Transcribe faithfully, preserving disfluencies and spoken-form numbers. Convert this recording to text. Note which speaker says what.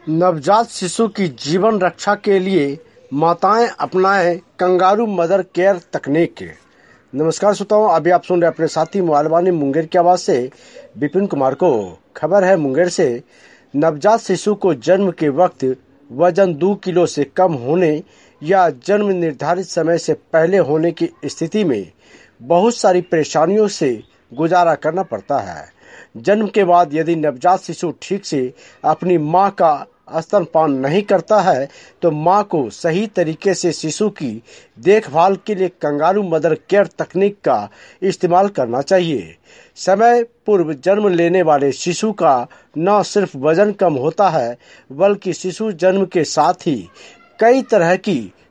Speaker 1: नवजात शिशु की जीवन रक्षा के लिए माताएं अपनाएं कंगारू मदर केयर तकनीक। नमस्कार श्रोताओं, अभी आप सुन रहे अपने साथी मोबाइल मुंगेर की आवाज से विपिन कुमार को। खबर है मुंगेर से। नवजात शिशु को जन्म के वक्त वजन दो किलो से कम होने या जन्म निर्धारित समय से पहले होने की स्थिति में बहुत सारी परेशानियों से गुजारा करना पड़ता है। जन्म के बाद यदि नवजात शिशु ठीक से अपनी मां का स्तनपान नहीं करता है तो मां को सही तरीके से शिशु की देखभाल के लिए कंगारू मदर केयर तकनीक का इस्तेमाल करना चाहिए। समय पूर्व जन्म लेने वाले शिशु का न सिर्फ वजन कम होता है बल्कि शिशु जन्म के साथ ही कई तरह की